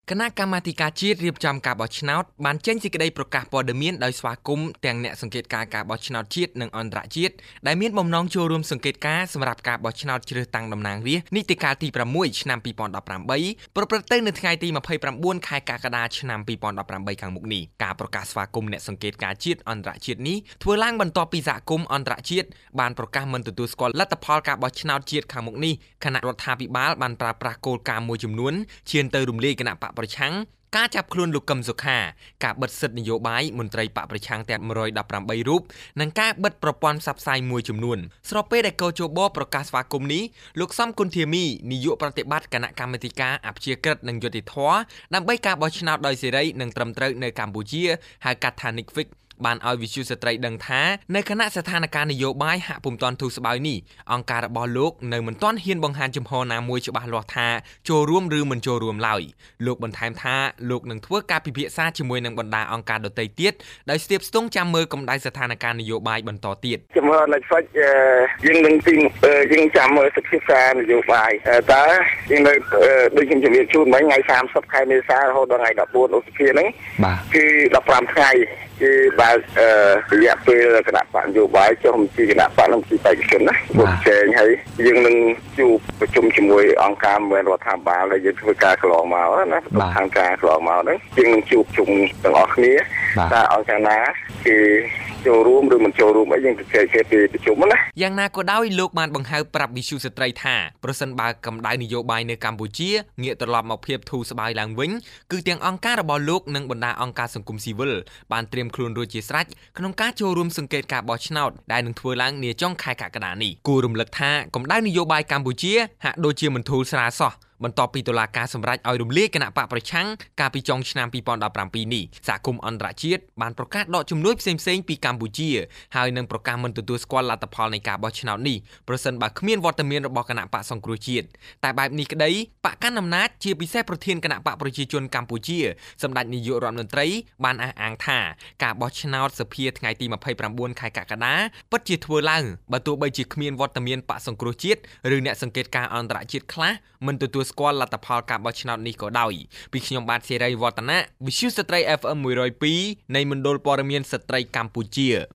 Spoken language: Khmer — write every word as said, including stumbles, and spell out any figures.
គណៈកម្មាធិការជាតិរៀបចំការបោះឆ្នោតបានចេញសេចក្តីប្រកាសព័ត៌មានដោយស្វាគមន៍ទាំងអ្នកសង្កេតការណ៍ការបោះឆ្នោតជាតិនិងអន្តរជាតិដែលមានបំណងចូលរួមសង្កេតការណ៍សម្រាប់ការបោះឆ្នោតជ្រើសតាំងតំណាងរាស្ត្រនីតិកាលទីប្រាំមួយឆ្នាំពីរពាន់ដប់ប្រាំបីប្រព្រឹត្តទៅនៅថ្ងៃទីម្ភៃប្រាំបួនខែកក្កដាឆ្នាំពីរពាន់ដប់ប្រាំបីខាងមុខនេះការប្រកាសស្វាគមន៍អ្នកសង្កេតការណ៍ជាតិអន្តរជាតិនេះធ្វើឡើងបន្ទាប់ពីសហគមន៍អន្តរជាតិបានប្រកាសមិនទទួលស្គាល់លទ្ធផលការបោះឆ្នោតជាតិខាងមុខនេះគណៈរដ្ឋាភិបាលបានប្រើប្រាស់គោលការណ៍មួយចំនួនឈានទៅរំលាយគណៈបកប្រឆាំងការចាប់ខ្លួនលោកកឹមសុខាការបិទសិទ្ធិនយោបាយមន្ត្រីបកប្រឆាំងទាំងមួយរយដប់ប្រាំបីរូបនិងការបិទប្រព័ន្ធផ្សព្វផ្សាយមួយចំនួនស្របពេលដែលកោជបប្រកាសស្វាគមន៍នេះលោកសំគុណធាមីនាយកប្រតិបត្តិគណៈកម្មាធិការអព្យាក្រឹតនិងយុត្តិធម៌ដើម្បីការបោះឆ្នោតដោយសេរីនិងត្រឹមត្រូវនៅកម្ពុជាហៅកាត់ថា Nick Fixបានឲ្យវិទ្យុស្ត្រីដឹងថានៅគណៈស្ថានភាពនយោបាយហាក់ពុំទាន់ធូរស្បើយនេះអង្គការរបស់លោកនៅមិនទាន់ហ៊ានបង្ហាញចំហណាមួយច្បាស់លាស់ថាចូលរួមឬមិនចូលរួមឡើយលោកបន្ថែមថាលោកនឹងធ្វើការពិភាក្សាជាមួយនឹងបណ្ដាអង្គការដទៃទៀតដោយស្ទាបស្ទង់ចាំមើលកម្ដៅស្ថានភាពនយោបាយបន្តទៀតចំហនៃហ្វិចយើងនឹងទីយើងចាំមើលសិក្សានយោបាយតើយើងនៅដូចខ្ញុំជម្រាបជូនមិញថ្ងៃសាមសិបខែមេសារហូតដល់ថ្ងៃដប់បួនឧសភាហ្នឹងគឺដប់ប្រាំថ្ងៃគឺបើរយៈពេលគណៈបកនយោបាយចុះបញ្ជីគណៈបកនិងបញ្ជីបេក្ខជនណាមកចែងហើយយើងនឹងជួបប្រជុំជាមួយអង្គការមិនរដ្ឋាភិបាលដែលយើងធ្វើការកន្លងមកណាខាងការកន្លងមកហ្នឹងយើងនឹងជួបជុំទាំងអស់គ្នាតើអង្គការណាគឺចូលរួមឬមិនចូលរួមអីយើងទៅជែកពីប្រជុំណាយ៉ាងណាក៏ដោយលោកបានបង្ហើបប្រាប់វិទ្យុស្ត្រីថាប្រសិនបើកម្ដៅនយោបាយនៅកម្ពុជាងាកត្រឡប់មកភាពធូរស្បើយឡើងវិញគឺទាំងអង្គការរបស់លោកនិងបណ្ដាអង្គការសង្គមស៊ីវិលបានត្រៀមខ្លួនរួចជាស្រេចក្នុងការចូលរួមសង្កេតការបោះឆ្នោតដែលនឹងធ្វើឡើងនាចុងខែកក្កដានេះគួររំលឹកថាកម្ដៅនយោបាយកម្ពុជាហាក់ដូចជាមិនធូរស្រាលសោះបន្ទាប់ពីតុលាការសម្រេចឲ្យរំលាយគណៈបកប្រឆាំងកាលពីចុងឆ្នាំពីរពាន់ដប់ប្រាំពីរនេះសហគមន៍អន្តរជាតិបានប្រកាសដកជំនួយផ្សេងៗពីកម្ពុជាហើយនឹងប្រកាសមិនទទួលស្គាល់លទ្ធផលនៃការបោះឆ្នោតនេះប្រសិនបើគ្មានវត្តមានរបស់គណៈបកសង្គ្រោះជាតិតែបែបនេះក្តីបកកណ្ដាលអំណាចជាពិសេសប្រធានគណៈបកប្រជាជនកម្ពុជាសម្ដេចនាយករដ្ឋមន្ត្រីបានអះអាងថាការបោះឆ្នោតសភាថ្ងៃទីម្ភៃប្រាំបួនខែកក្កដាពិតជាធ្វើឡើងបើទោះបីជាគ្មានវត្តមានបកសង្គ្រោះជាតិឬអ្នកសង្កេតការណ៍អន្តរជាតិខ្លះមិនទទួលស្គាល់លទ្ធផលការបោះឆ្នោតនេះក៏ដោយពីខ្ញុំបាទសេរីវឌ្ឍនៈវិទ្យុស្ត្រី អេហ្វ អេម មួយរយពីរនៃមណ្ឌលព័ត៌មានស្ត្រីកម្ពុជា